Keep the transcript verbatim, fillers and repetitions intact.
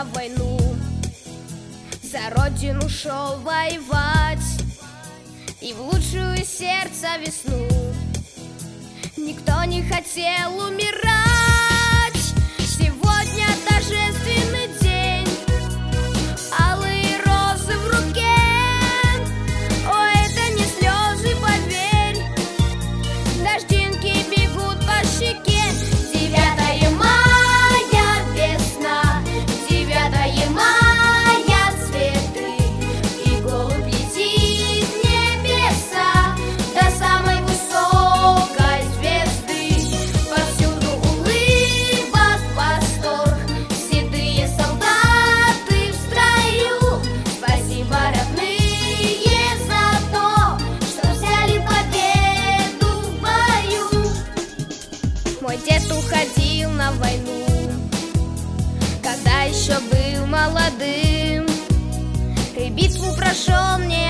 на войну, за родину шел воевать, и в лучшую сердца весну никто не хотел умирать. Сегодня торжественный день, алые розы в руке. О, это не слезы, поверь, дождинки бегут по щеке. Девятое мая, весна, девятое мая, цветы, и голубь летит в небеса до самой высокой звезды. Повсюду улыбок, восторг, седые солдаты в строю. Спасибо, родные, за то, что взяли победу в бою. Мой дед уходил на войну, когда еще был молодым, и битву прошел не